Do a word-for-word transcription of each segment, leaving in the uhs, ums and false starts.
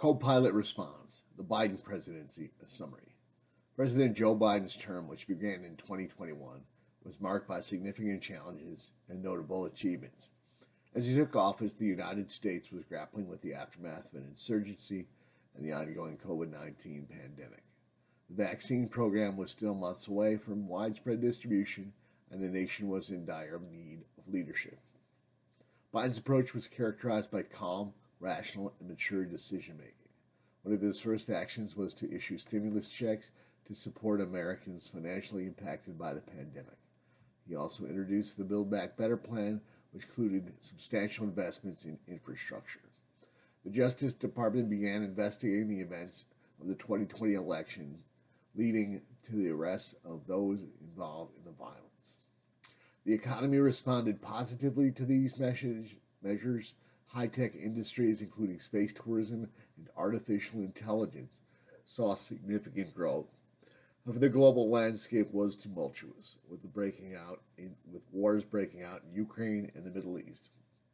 Co-pilot responds, the Biden presidency, a summary. President Joe Biden's term, which began in twenty twenty-one, was marked by significant challenges and notable achievements. As he took office, the United States was grappling with the aftermath of an insurgency and the ongoing COVID nineteen pandemic. The vaccine program was still months away from widespread distribution, and the nation was in dire need of leadership. Biden's approach was characterized by calm, rational, and mature decision-making. One of his first actions was to issue stimulus checks to support Americans financially impacted by the pandemic. He also introduced the Build Back Better plan, which included substantial investments in infrastructure. The Justice Department began investigating the events of the twenty twenty election, leading to the arrest of those involved in the violence. The economy responded positively to these measures. High-tech industries, including space tourism and artificial intelligence, saw significant growth. However, the global landscape was tumultuous, with the breaking out in, with wars breaking out in Ukraine and the Middle East.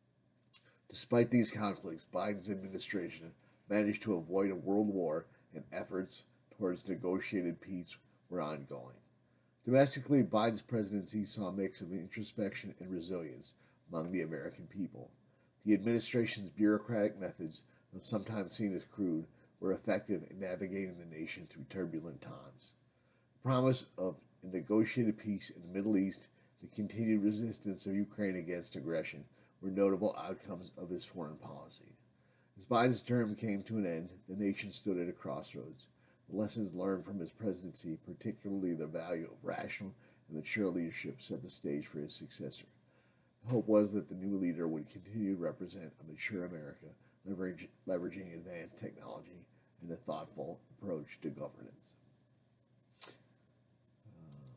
Despite these conflicts, Biden's administration managed to avoid a world war, and efforts towards negotiated peace were ongoing. Domestically, Biden's presidency saw a mix of introspection and resilience among the American people. The administration's bureaucratic methods, though sometimes seen as crude, were effective in navigating the nation through turbulent times. The promise of a negotiated peace in the Middle East, the continued resistance of Ukraine against aggression, were notable outcomes of his foreign policy. As Biden's term came to an end, the nation stood at a crossroads. The lessons learned from his presidency, particularly the value of rational and mature leadership, set the stage for his successor. The hope was that the new leader would continue to represent a mature America, leverage, leveraging advanced technology and a thoughtful